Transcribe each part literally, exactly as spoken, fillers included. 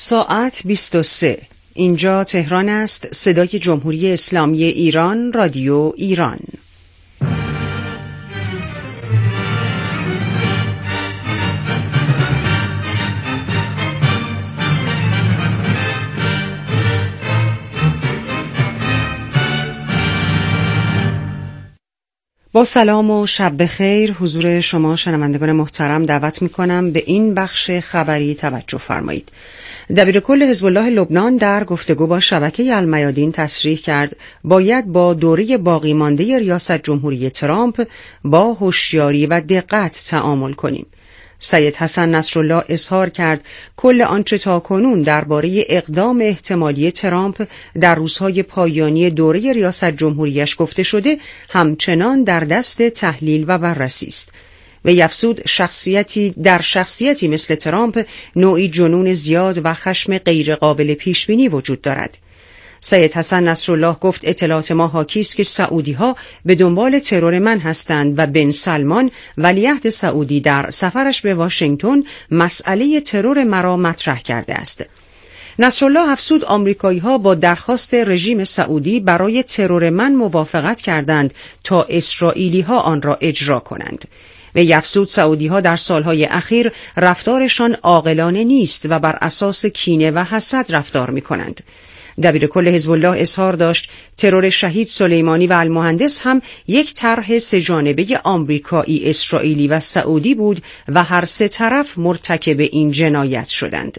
ساعت بیست و سه. اینجا تهران است. صدای جمهوری اسلامی ایران، رادیو ایران. با سلام و شب بخیر حضور شما شنوندگان محترم دعوت می‌کنم به این بخش خبری توجه فرمایید. دبیرکل حزب الله لبنان در گفتگو با شبکه المیادین تصریح کرد باید با دوره باقی مانده ریاست جمهوری ترامپ با هوشیاری و دقت تعامل کنیم. سید حسن نصرالله اظهار کرد کل آنچه تاکنون درباره اقدام احتمالی ترامپ در روزهای پایانی دوره ریاست جمهوریش گفته شده همچنان در دست تحلیل و بررسی است. و افزود شخصیتی در شخصیتی مثل ترامپ نوعی جنون زیاد و خشم غیرقابل پیشبینی وجود دارد. سید حسن نصرالله گفت اطلاعات ما حاکی است که سعودی‌ها به دنبال ترور من هستند و بن سلمان ولیعهد سعودی در سفرش به واشنگتن مسئله ترور مرا مطرح کرده است. نصرالله افزود آمریکایی‌ها با درخواست رژیم سعودی برای ترور من موافقت کردند تا اسرائیلی‌ها آن را اجرا کنند. و افزود سعودی‌ها در سالهای اخیر رفتارشان عاقلانه نیست و بر اساس کینه و حسد رفتار می‌کنند. دبیرکل حزب الله اظهار داشت ترور شهید سلیمانی و المهندس هم یک طرح سه‌جانبه آمریکایی، اسرائیلی و سعودی بود و هر سه طرف مرتکب این جنایت شدند.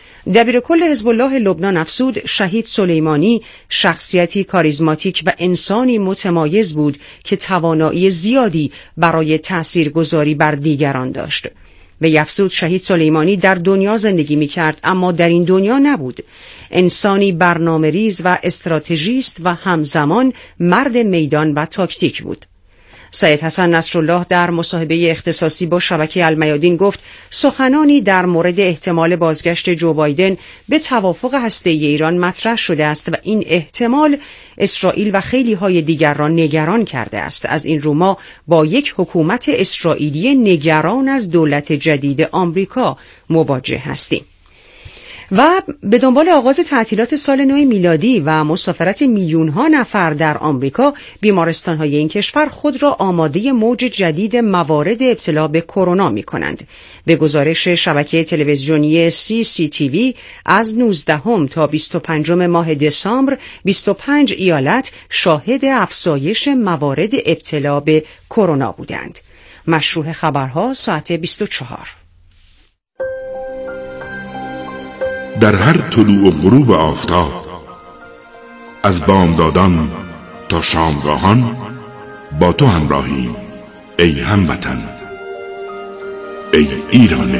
دبیرکل حزب الله لبنان افزود شهید سلیمانی شخصیتی کاریزماتیک و انسانی متمایز بود که توانایی زیادی برای تاثیرگذاری بر دیگران داشت. و افزود شهید سلیمانی در دنیا زندگی می کرد اما در این دنیا نبود. انسانی برنامه‌ریز و استراتژیست و همزمان مرد میدان و تاکتیک بود. سید حسن نصرالله در مصاحبه اختصاصی با شبکه المیادین گفت سخنانی در مورد احتمال بازگشت جو بایدن به توافق هسته‌ای ایران مطرح شده است و این احتمال اسرائیل و خیلی های دیگر را نگران کرده است. از این رو ما با یک حکومت اسرائیلی نگران از دولت جدید آمریکا مواجه هستیم. و به دنبال آغاز تعطیلات سال نو میلادی و مسافرت میلیون‌ها نفر در آمریکا، بیمارستان‌های این کشور خود را آماده موج جدید موارد ابتلا به کرونا می‌کنند. به گزارش شبکه تلویزیونی سی سی تی وی از نوزدهم تا بیست و پنجم ماه دسامبر بیست و پنج ایالت شاهد افزایش موارد ابتلا به کرونا بودند. مشروح خبرها ساعت بیست و چهار. در هر طلوع و غروب آفتاب از بامدادان تا شامگاهان با تو همراهیم ای هموطن، ای ایران.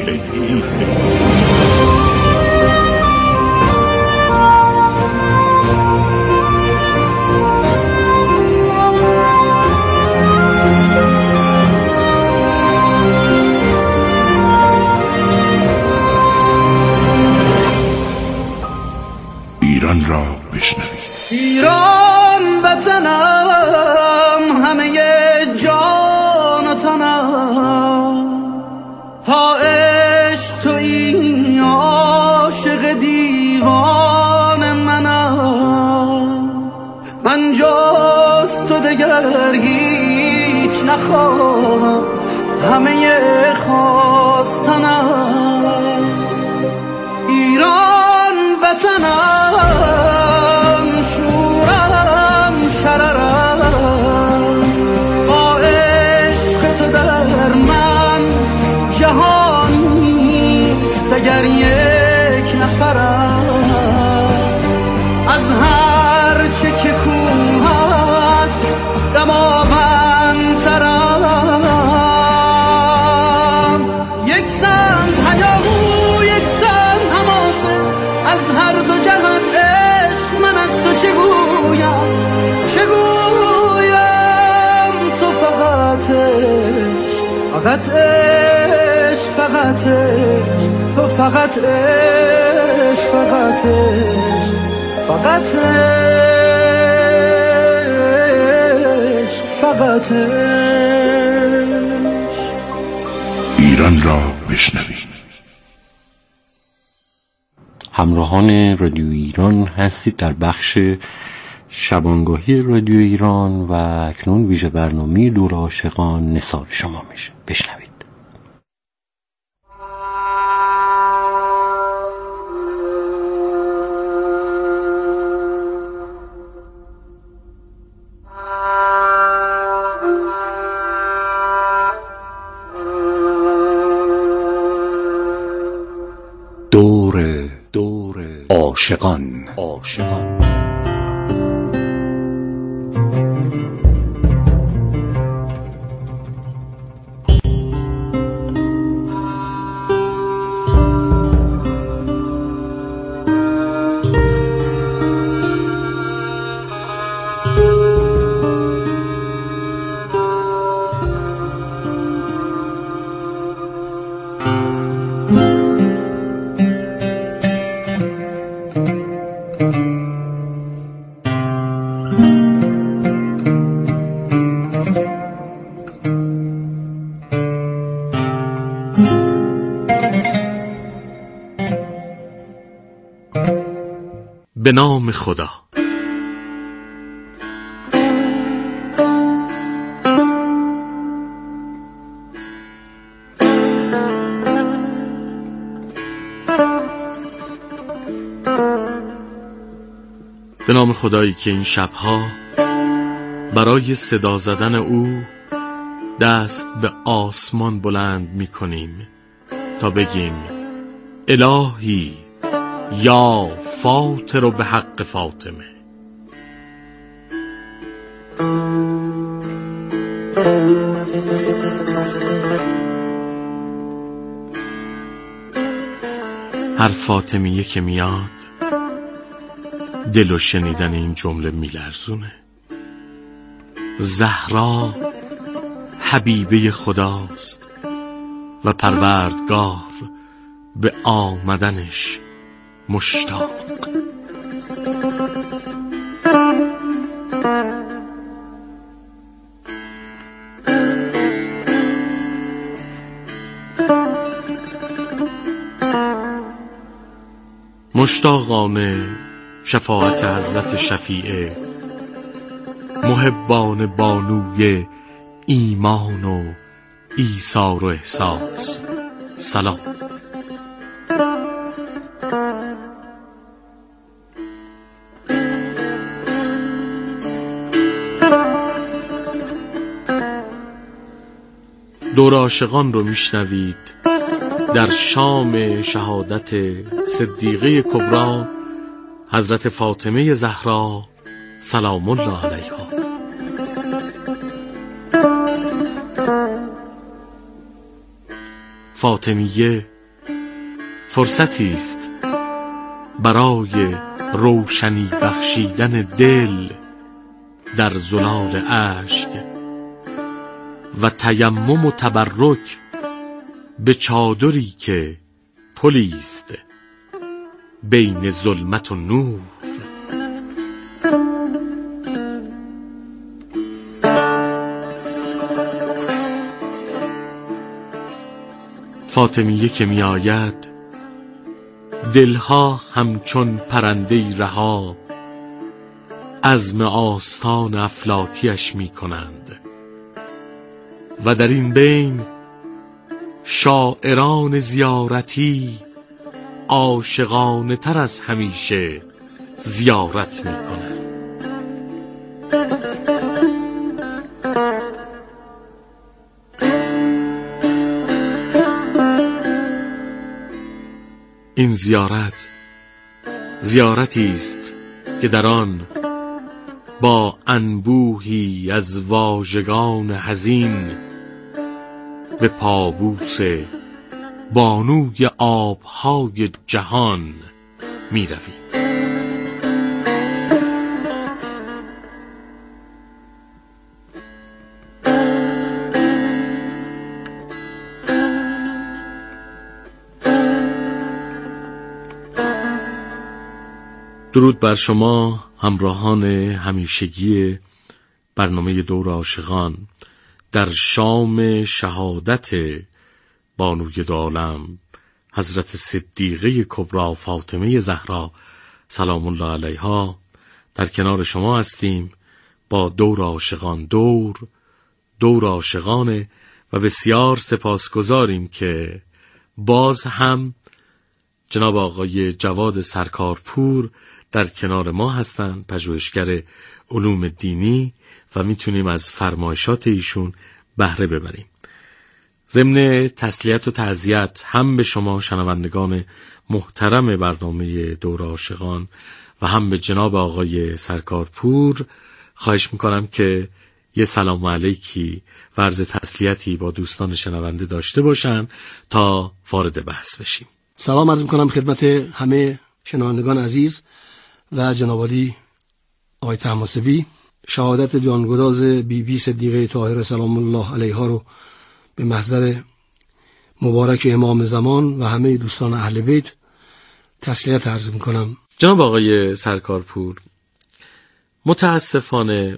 ایران را بشنوید. ایران وطنم، همه جان و تنم، تا عشق تو این عاشق دیوان منم. من جز تو دگر هیچ نخواهم، همه خواستنم. ایران وطنم، شورم شررم، با عشق تو در من جهانیست اگر یک نفرم. از هر چه که کوه است دماوندترم. یک سمت هیاهو یک سمت حماسه، از هر دو جهت عشق من از تو چه گویم چه گویم. تو فقط عشق فقط عشق فقط عشق، تو فقط عشق فقط عشق فقط عشق فقط عشق. ایران را بشنوید. همراهان رادیو ایران هستید در بخش شبانگاهی رادیو ایران و اکنون ویژه برنامه دور عاشقان نصاب شما میشه. بشنوید. دور دور عاشقان عاشقان به نام خدا. به نام خدایی که این شبها برای صدا زدن او دست به آسمان بلند می کنیم تا بگیم الهی یا فاطر به حق فاطمه. هر فاطمیه که میاد دل و شنیدن این جمله میلرزونه. زهرا حبیبه خداست و پروردگار به آمدنش مشتاق. مشتاقانه شفاعت حضرت شفیعه، محبان بانوی ایمان و ایثار و احساس، سلام. دور عاشقان رو میشنوید در شام شهادت صدیقه کبری حضرت فاطمه زهرا سلام الله علیها. فاطمیه فرصتی است برای روشنی بخشیدن دل در زلال اشک و تیمم و تبرک به چادری که پلی است بین ظلمت و نور. فاطمیه که می آید دلها همچون پرنده‌ای رها عزم آستان افلاکیش می کنند و در این بین شاعران زیارتی عاشقانه تر از همیشه زیارت می کنند. این زیارت زیارتی است که در آن با انبوهی از واژگان حزین به پابوس بانوی آبهای جهان می رویم. درود بر شما همراهان همیشگی برنامه دور عاشقان در شام شهادت بانوی دو عالم حضرت صدیقه کبری فاطمه زهرا سلام الله علیها در کنار شما هستیم با دور عاشقان. دور دور عاشقانه و بسیار سپاسگزاریم که باز هم جناب آقای جواد سرکارپور در کنار ما هستند، پژوهشگر علوم دینی، و میتونیم از فرمایشات ایشون بهره ببریم. ضمن تسلیت و تعزیت هم به شما شنوندگان محترم برنامه دور عاشقان و هم به جناب آقای سرکارپور خواهش میکنم که یه سلام علیکی و عرض تسلیتی با دوستان شنونده داشته باشن تا وارد بحث بشیم. سلام عرض میکنم خدمت همه شنوندگان عزیز و جناب عالی آقای طهماسبی. شهادت جانگداز بی بی صدیقه طاهره سلام الله علیها رو به محضر مبارک امام زمان و همه دوستان اهل بیت تسلیت عرض میکنم. جناب آقای سرکارپور، متاسفانه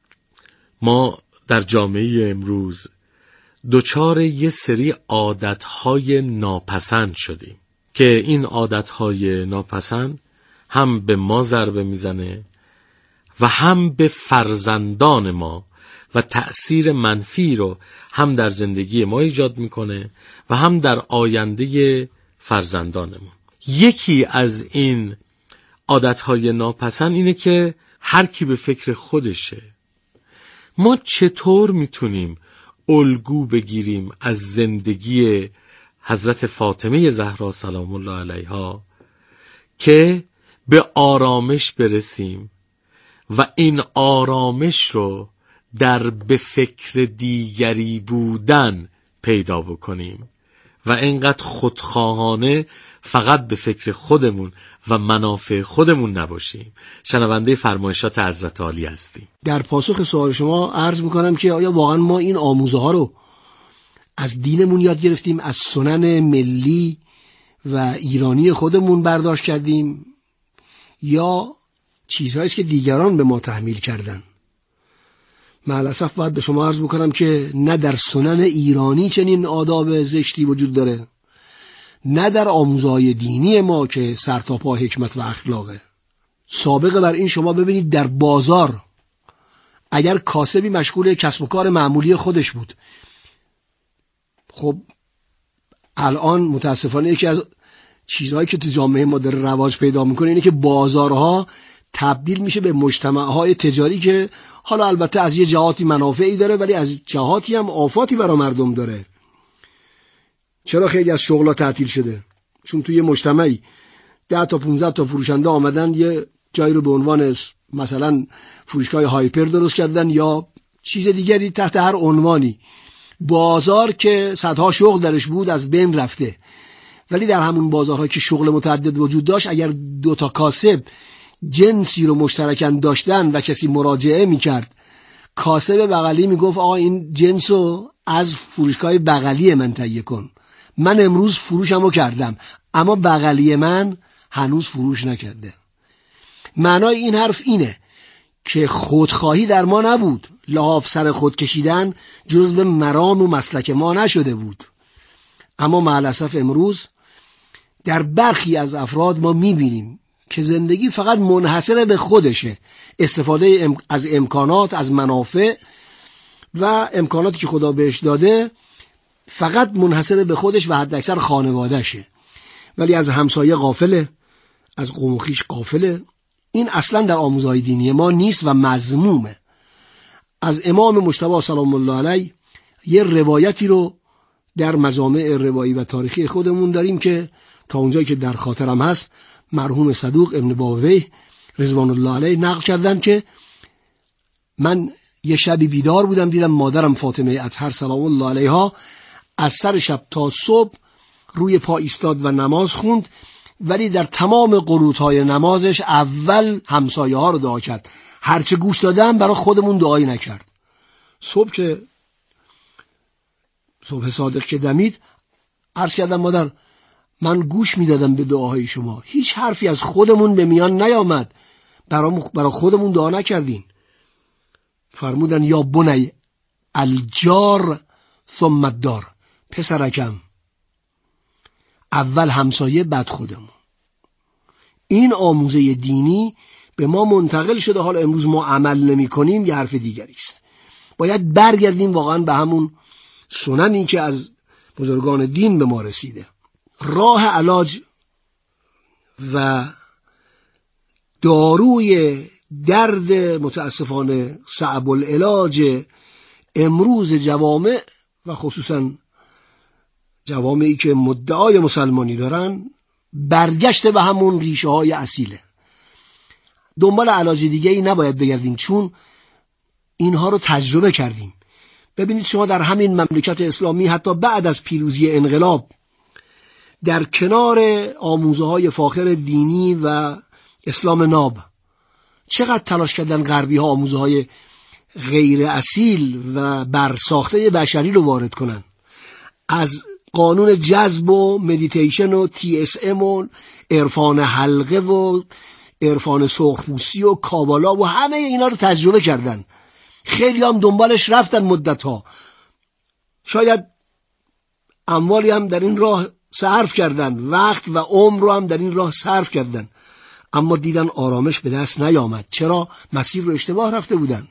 ما در جامعه امروز دچار یه سری عادتهای ناپسند شدیم که این عادتهای ناپسند هم به ما ضربه میزنه و هم به فرزندان ما و تأثیر منفی رو هم در زندگی ما ایجاد میکنه و هم در آینده فرزندانمون. یکی از این عادتهای ناپسند اینه که هر کی به فکر خودشه. ما چطور میتونیم الگو بگیریم از زندگی حضرت فاطمه زهرا سلام الله علیها که به آرامش برسیم و این آرامش رو در به فکر دیگری بودن پیدا بکنیم و اینقدر خودخواهانه فقط به فکر خودمون و منافع خودمون نباشیم؟ شنونده فرمایشات حضرت عالی هستیم. در پاسخ سوال شما عرض میکنم که آیا واقعا ما این آموزه ها رو از دینمون یاد گرفتیم، از سنن ملی و ایرانی خودمون برداشت کردیم، یا چیزهایی است که دیگران به ما تحمیل کردن؟ معلاسف باید به شما عرض بکنم که نه در سنن ایرانی چنین آداب زشتی وجود داره، نه در آموزهای دینی ما که سر تا پا حکمت و اخلاقه. سابقه بر این شما ببینید در بازار اگر کاسبی مشغول کسب و کار معمولی خودش بود، خب الان متاسفانه یکی از چیزهایی که تو جامعه ما داره رواج پیدا میکنه اینه که بازارها تبدیل میشه به مجتمعهای تجاری که حالا البته از یه جهاتی منافعی داره ولی از جهاتی هم آفاتی برای مردم داره. چرا خیلی از شغل‌ها تعطیل شده؟ چون توی مجتمعی ده تا پونزده تا فروشنده آمدن یه جایی رو به عنوان مثلا فروشگاه هایپر درست کردن یا چیز دیگری تحت هر عنوانی. بازار که صدها شغل درش بود از بین رفته، ولی در همون بازارها که شغل متعدد وجود داشت اگر دو تا کاسب جنسی رو مشترکاً داشتن و کسی مراجعه میکرد، کاسب بغلی میگفت آقا این جنس رو از فروشگاه بغلی من تهیه کن، من امروز فروشمو کردم اما بغلی من هنوز فروش نکرده. معنای این حرف اینه که خودخواهی در ما نبود، لحاف سر خود کشیدن جزو مرام و مسلک ما نشده بود. اما معلاسف امروز در برخی از افراد ما میبینیم که زندگی فقط منحصر به خودشه، استفاده ام... از امکانات، از منافع و امکاناتی که خدا بهش داده فقط منحصر به خودش و حداکثر خانوادهشه، ولی از همسایه غافله، از قوم و خویش غافله. این اصلا در آموزهای دینی ما نیست و مذمومه. از امام مجتبی سلام الله علیه یه روایتی رو در مجامع روایی و تاریخی خودمون داریم که تا اونجایی که در خاطرم هست مرحوم صدوق ابن باوی رضوان الله علیه نقل کردن که من یه شبی بیدار بودم، دیدم مادرم فاطمه اطهر سلام الله علیها از سر شب تا صبح روی پا ایستاد و نماز خوند، ولی در تمام قنوت‌های نمازش اول همسایه ها رو دعا کرد. هرچه گوش دادم برای خودمون دعایی نکرد. صبح که صبح صادق که دمید عرض کردم مادر من گوش میدادم به دعاهای شما، هیچ حرفی از خودمون به میان نیامد، برای برای خودمون دعا نکردین. فرمودن یا بنی الجار ثم الدار، پسرکم اول همسایه بعد خودمون. این آموزه دینی به ما منتقل شده، حالا امروز ما عمل نمی کنیم یه حرف دیگری است. باید برگردیم واقعا به همون سننی که از بزرگان دین به ما رسیده. راه علاج و داروی درد متاسفانه صعب العلاج امروز جوامع و خصوصا جوامعی که مدعای مسلمانی دارن برگشت به همون ریشه های اصیله. دنبال علاج دیگه ای نباید بگردیم، چون اینها رو تجربه کردیم. ببینید شما در همین مملکت اسلامی حتی بعد از پیروزی انقلاب در کنار آموزه های فاخر دینی و اسلام ناب چقدر تلاش کردن غربی ها آموزه های غیر اصیل و برساخته بشری رو وارد کنن، از قانون جذب و مدیتیشن و تی اس ام و عرفان حلقه و عرفان سرخپوستی و کابالا و همه اینا رو تجربه کردن. خیلی هم دنبالش رفتن مدت ها، شاید اموالی هم در این راه صرف کردن، وقت و عمر رو هم در این راه صرف کردن، اما دیدن آرامش به دست نیامد. چرا؟ مسیر رو اشتباه رفته بودن.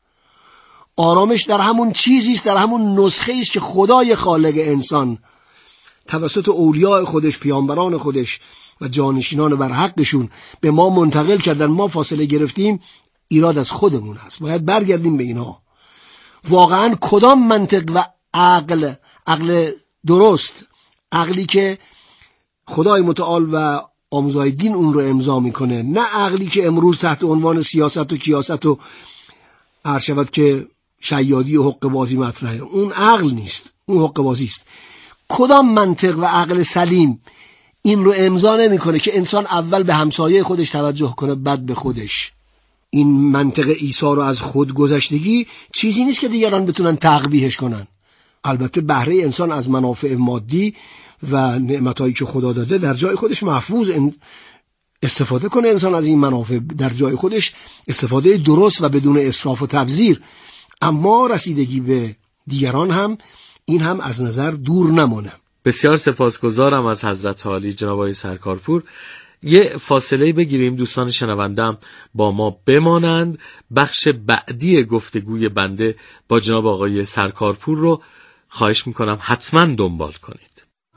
آرامش در همون چیزی است، در همون نسخه است که خدای خالق انسان توسط اولیاء خودش، پیامبران خودش و جانشینان بر حقشون به ما منتقل کردن. ما فاصله گرفتیم، ایراد از خودمون هست، باید برگردیم به اینها. واقعا کدام منطق و عقل، عقل درست، عقلی که خدای متعال و آموزهای دین اون رو امضا میکنه، نه عقلی که امروز تحت عنوان سیاست و کیاست و عرض شود که شیادی و حقه بازی مطرحه. اون عقل نیست، اون حقه بازی است. کدام منطق و عقل سلیم این رو امضا نمیکنه که انسان اول به همسایه خودش توجه کنه بعد به خودش؟ این منطق عیسی رو از خود گذشتگی چیزی نیست که دیگران بتونن تقبیحش کنن. البته بهره انسان از منافع مادی و نعمتایی که خدا داده در جای خودش محفوظ، استفاده کنه انسان از این منافع در جای خودش، استفاده درست و بدون اسراف و تبذیر. اما رسیدگی به دیگران هم، این هم از نظر دور نمونه. بسیار سپاسگزارم از حضرت عالی جناب آقای سرکارپور. یه فاصله بگیریم، دوستان شنوندم با ما بمانند. بخش بعدی گفتگوی بنده با جناب آقای سرکارپور رو خواهش میکنم حتما دنبال کنید.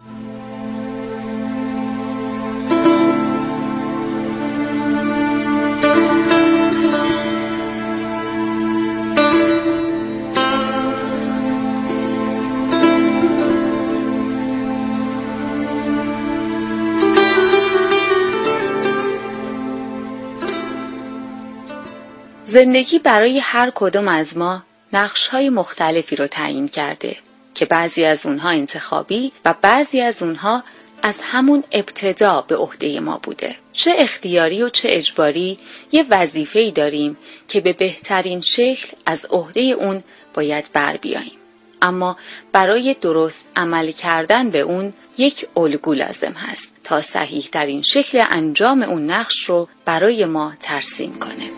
زندگی برای هر کدوم از ما نقش‌های مختلفی رو تعیین کرده که بعضی از اونها انتخابی و بعضی از اونها از همون ابتدا به عهده ما بوده. چه اختیاری و چه اجباری یه وظیفه‌ای داریم که به بهترین شکل از عهده اون باید بر بیاییم. اما برای درست عمل کردن به اون یک الگو لازم هست تا صحیح ترین شکل انجام اون نقش رو برای ما ترسیم کنه.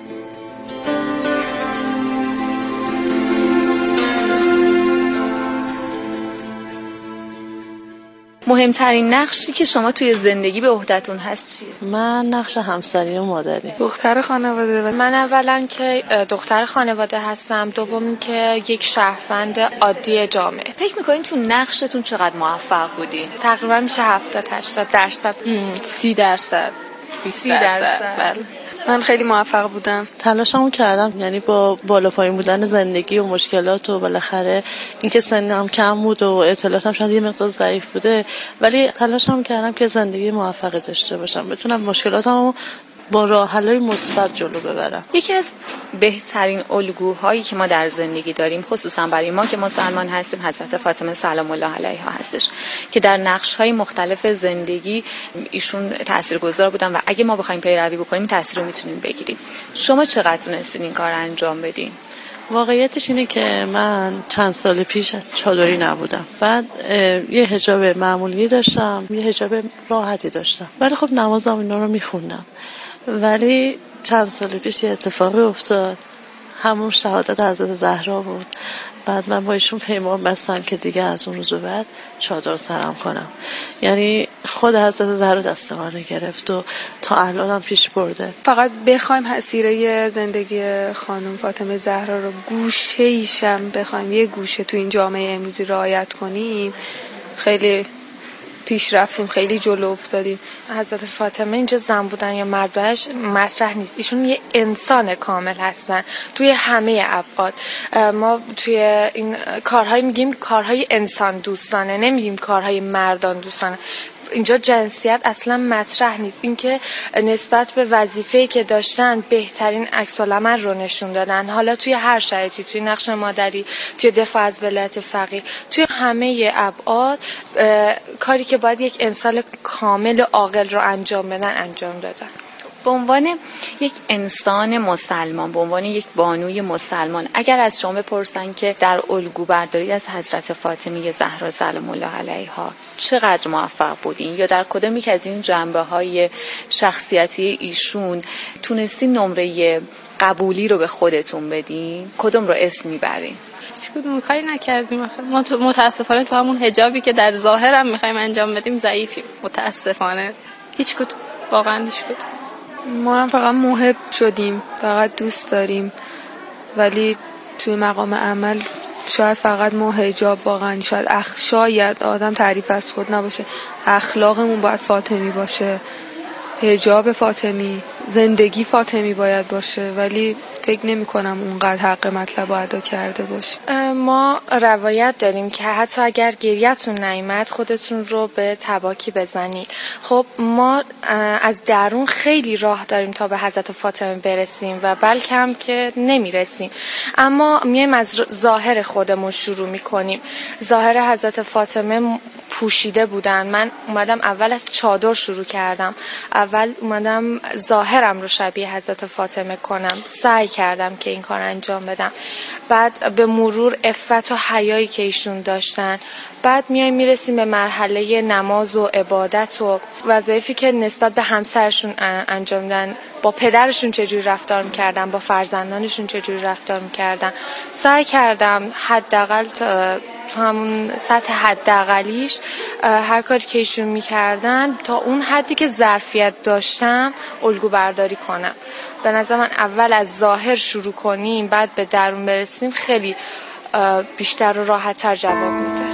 مهمترین نقشی که شما توی زندگی به عهدتون هست چیه؟ من نقش همسری و مادری، دختر خانواده. من اولا که دختر خانواده هستم، دوم که یک شهروند عادی جامعه. فکر میکنین تو نقشتون چقدر موفق بودین؟ تقریبا میشه هفتاد هشتاد درصد. سی درصد بیست درصد. بله. من خیلی موفق بودم. تلاشمو کردم، یعنی با بالا پایین بودن زندگی و مشکلات و بالاخره اینکه سنم کم بود و اطلاعاتم شاید یه مقدار ضعیف بوده، ولی تلاشمو کردم که زندگی موفقی داشته باشم، بتونم مشکلاتمو با راه حل‌های مثبت جلو ببرم. یکی از بهترین الگوهایی که ما در زندگی داریم، خصوصا برای ما که مسلمان هستیم، حضرت فاطمه سلام الله علیها هستش که در نقش‌های مختلف زندگی ایشون تاثیرگذار بودن و اگه ما بخوایم پیروی بکنیم تاثیر رو میتونیم بگیریم. شما چقدر تونستین این کار انجام بدین؟ واقعیتش اینه که من چند سال پیش چادری نبودم، بعد یه حجاب معمولی داشتم، یه حجاب راحتی داشتم، ولی خب نمازم اینا رو میخوندم. ولی چند سال پیش یه اتفاقی افتاد، همون شهادت حضرت زهرا بود. بعد من با ایشون پیمان بستم که دیگه از اون روز بعد چادر سرم کنم. یعنی خود حضرت زهرا دست منو گرفت و تا الانم پیش برده. فقط بخوایم مسیره زندگی خانم فاطمه زهرا رو گوشه ایشم بخوایم یه گوشه تو این جامعه امروزی رعایت کنیم، خیلی پیش رفتیم، خیلی جلو افتادیم. حضرت فاطمه اینجا زن بودن یا مرد بودنش مطرح نیست، ایشون یه انسان کامل هستن توی همه ابعاد. ما توی این کارهای میگیم کارهای انسان دوستانه، نمیگیم کارهای مردان دوستانه. اینجا جنسیت اصلا مطرح نیست. اینکه نسبت به وظیفه‌ای که داشتن بهترین عکس‌العمل رو نشون دادن، حالا توی هر شرایطی، توی نقش مادری، توی دفاع از ولایت فقیه، توی همه ابعاد کاری که باید یک انسان کامل و عاقل رو انجام بدن انجام دادن. به عنوان یک انسان مسلمان، به عنوان یک بانوی مسلمان، اگر از شما بپرسن که در الگو برداری از حضرت فاطمه زهرا سلام الله علیها چقدر موفق بودین یا در کدام یک از این جنبه‌های شخصیتی ایشون تونستین نمره قبولی رو به خودتون بدین، کدوم رو اسم میبرین؟ هیچ کدوم کاری نکردیم. ما متاسفانه تو همون حجابی که در ظاهرم میخوایم انجام بدیم ضعیفیم. متاسفانه هیچ کدوم، واقعا هیچ کدوم. ما هم فقط محب شدیم، فقط دوست داریم، ولی توی مقام عمل شاید فقط ما حجاب، واقعا شاید اخ شاید آدم تعریف از خود نباشه، اخلاقمون باید فاطمی باشه، حجاب فاطمی، زندگی فاطمی باید باشه، ولی فکر نمی کنم اونقدر حق مطلب رو ادا کرده باشه. ما روایت داریم که حتی اگر گریتون نیامد خودتون رو به تباکی بزنید. خب ما از درون خیلی راه داریم تا به حضرت فاطمه برسیم و بلکه هم که نمیرسیم، اما میایم از ظاهر خودمون شروع میکنیم. ظاهر حضرت فاطمه پوشیده بودن. من اومدم اول از چادر شروع کردم، اول اومدم ظاهرم رو شبیه حضرت فاطمه کنم، سعی کردم که این کار انجام بدم. بعد به مرور عفت و حیایی که ایشون داشتن، بعد میایم میرسیم به مرحله نماز و عبادت و وظایفی که نسبت به همسرشون انجام دادن، با پدرشون چجوری رفتار میکردن، با فرزندانشون چجوری رفتار میکردن. سعی کردم حداقل همون سطح حداقلیش هر کاری که ایشون میکردن تا اون حدی که ظرفیت داشتم الگو برداری کنم. به نظر من اول از ظاهر شروع کنیم بعد به درون برسیم خیلی بیشتر و راحت‌تر جواب میده.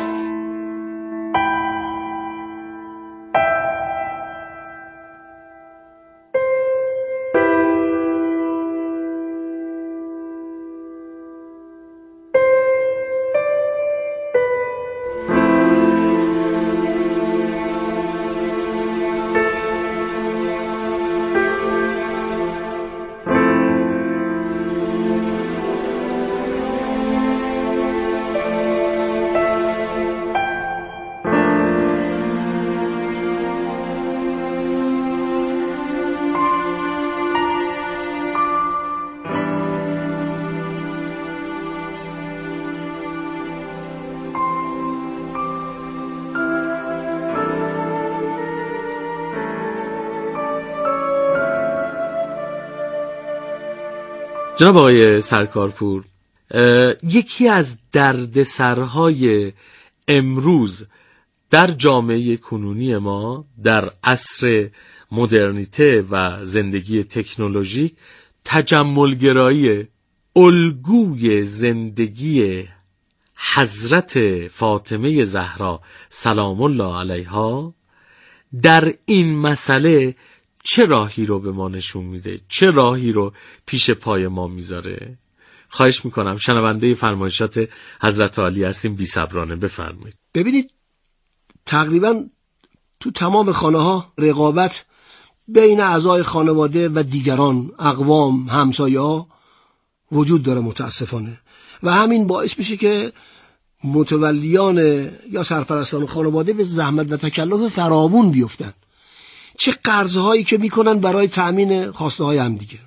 جناب آقای سرکارپور، یکی از دردسرهای امروز در جامعه کنونی ما در عصر مدرنیته و زندگی تکنولوژیک تجملگرایی، الگوی زندگی حضرت فاطمه زهرا سلام الله علیها در این مسئله چه راهی رو به ما نشون میده، چه راهی رو پیش پای ما میذاره؟ خواهش میکنم شنونده فرمایشات حضرت عالی هستیم، بی صبرانه بفرمایید. ببینید تقریبا تو تمام خانه ها رقابت بین اعضای خانواده و دیگران، اقوام، همسایه ها وجود داره متاسفانه، و همین باعث میشه که متولیان یا سرپرستان خانواده به زحمت و تکلف فراوون بیفتن. چه قرضهایی که میکنن برای تأمین خواسته های هم دیگه،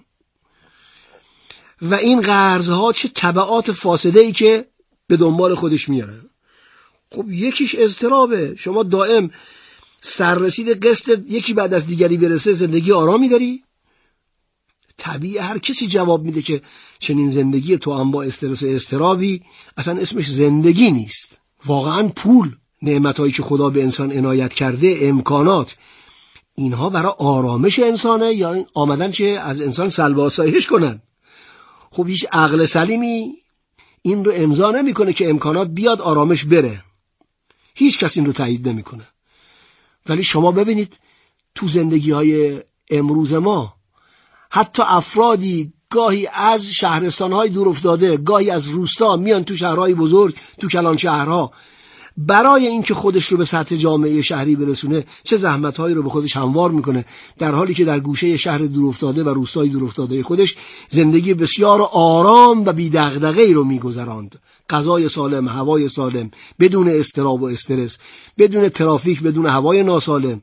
و این قرضها چه تبعات فاسده‌ای که به دنبال خودش میاره. خب یکیش اضطرابه، شما دائم سررسید قسط یکی بعد از دیگری برسه زندگی آرامی داری، طبیعی هر کسی جواب میده که چنین زندگی تو هم با استرس و اضطرابی اصلا اسمش زندگی نیست. واقعا پول، نعمتایی که خدا به انسان عنایت کرده، امکانات، اینها برای آرامش انسانه یا این آمدن که از انسان سلب آسایش کنن؟ خب هیچ عقل سلیمی این رو امضا نمیکنه که امکانات بیاد آرامش بره. هیچ کس این رو تایید نمیکنه. ولی شما ببینید تو زندگی های امروز ما حتی افرادی گاهی از شهرستان‌های دور افتاده، گاهی از روستا میان تو شهرهای بزرگ، تو کلان شهرها، برای اینکه خودش رو به سطح جامعه شهری برسونه چه زحمت‌هایی رو به خودش هموار میکنه، در حالی که در گوشه شهر دور افتاده و روستای دور افتاده خودش زندگی بسیار آرام و بی دغدغه‌ای رو میگذراند. غذای سالم، هوای سالم، بدون اضطراب و استرس، بدون ترافیک، بدون هوای ناسالم.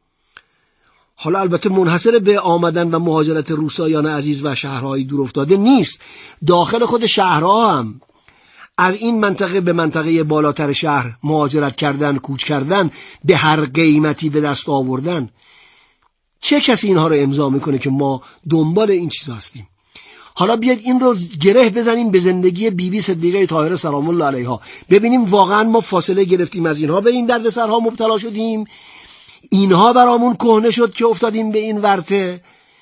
حالا البته منحصر به آمدن و مهاجرت روستایان عزیز و شهرهای دور افتاده نیست. داخل خود شهرها هم از این منطقه به منطقه بالاتر شهر مهاجرت کردن، کوچ کردن، به هر قیمتی به دست آوردن. چه کسی اینها رو امضا میکنه که ما دنبال این چیز هستیم؟ حالا بیاید این رو گره بزنیم به زندگی بی بی صدیقه طاهره سلام الله علیها، ببینیم واقعا ما فاصله گرفتیم از اینها، به این دردسرها مبتلا شدیم، اینها برامون کهنه شد که افتادیم به این ورطه،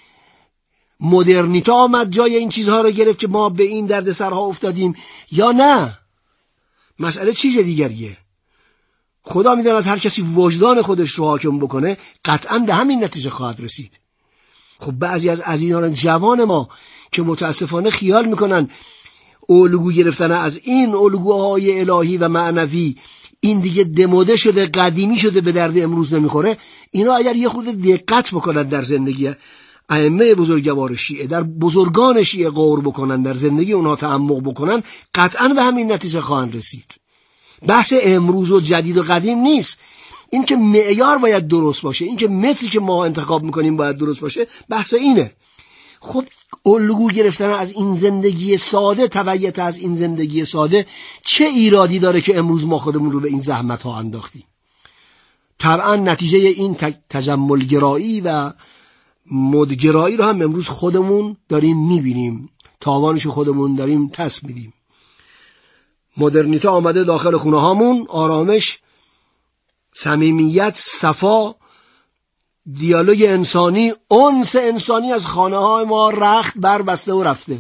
مدرنیته آمد جای این چیزها رو گرفت که ما به این دردسرها افتادیم، یا نه مسئله چیز دیگریه. خدا میداند هر کسی وجدان خودش رو حاکم بکنه قطعا به همین نتیجه خواهد رسید. خب بعضی از عزیزان جوان ما که متاسفانه خیال میکنن الگو گرفتن از این الگوهای الهی و معنوی این دیگه دموده شده، قدیمی شده، به درد امروز نمیخوره، اینا اگر یه خورده دقت بکنن در زندگی ائمه بزرگوار شیعه، در بزرگان شیعه غور بکنن، در زندگی اونها تعمق بکنن، قطعا به همین نتیجه خواهند رسید. بحث امروز و جدید و قدیم نیست، این که معیار باید درست باشه، این که متری که ما انتخاب میکنیم باید درست باشه، بحث اینه. خب الگو گرفتن از این زندگی ساده، تبعیت از این زندگی ساده چه ایرادی داره که امروز ما خودمون رو به این زحمت ها انداختیم؟ طبعا نتیجه این تجملگرایی و مدگرایی رو هم امروز خودمون داریم میبینیم، تاوانش خودمون داریم تص میدیم. مدرنیته آمده داخل خونه هامون، آرامش، صمیمیت، صفا، دیالوگ انسانی، انس انسانی از خانه های ما رخت بربسته و رفته.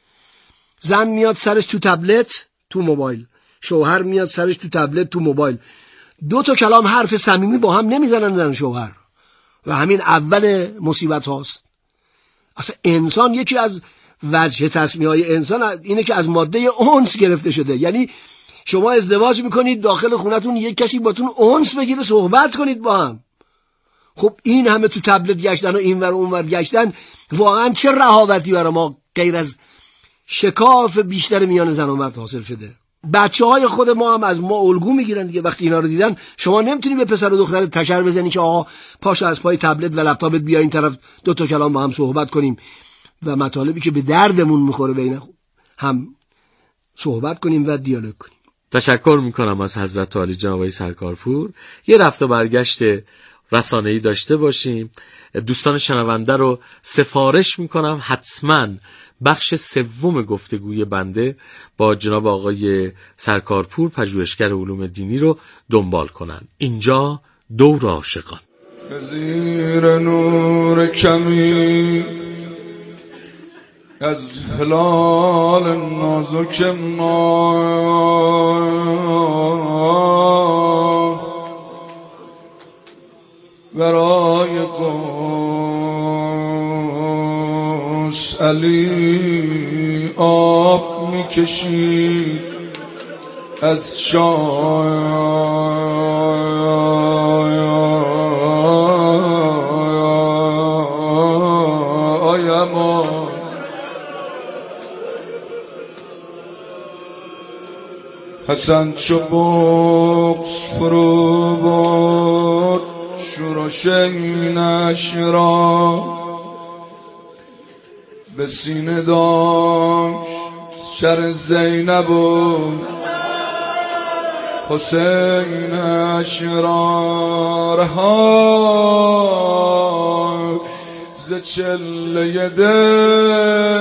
زن میاد سرش تو تبلت، تو موبایل، شوهر میاد سرش تو تبلت، تو موبایل، دو تا کلام حرف صمیمی با هم نمیزنن زن شوهر، و همین اول مصیبت هاست. اصلا انسان یکی از وجه تسمیه های انسان اینه که از ماده انس گرفته شده. یعنی شما ازدواج میکنید، داخل خونتون یک کسی باتون انس بگیره، صحبت کنید با هم. خب این همه تو تبلت گشتن و اینور و اونور گشتن، واقعا چه رهاوتی برای ما غیر از شکاف بیشتر میان زن و مرد حاصل شده. بچه های خود ما هم از ما الگو میگیرن دیگه. وقتی اینا رو دیدن، شما نمیتونی به پسر و دختر تشر بزنی که آقا پاشو از پای تبلت و لپتاپت بیا این طرف دو تا کلام با هم صحبت کنیم و مطالبی که به دردمون میخوره بین هم صحبت کنیم و دیالوگ کنیم. تشکر میکنم از حضرت عالی جناب آقای سرکارپور. یه رفت و برگشت رسانه‌ای داشته باشیم. دوستان شنونده رو سفارش میکنم حتما بخش سوم گفتگوی بنده با جناب آقای سرکارپور، پژوهشگر علوم دینی، رو دنبال کنن. اینجا دور عاشقان. زیر نور کمی از هلال نازک ما برای قوس علی آب میکشید از شای ما. حسن چو بغض فرو برد شورشینش را، به سینه داشت شر زینب و حسینش را. رها ز چله دل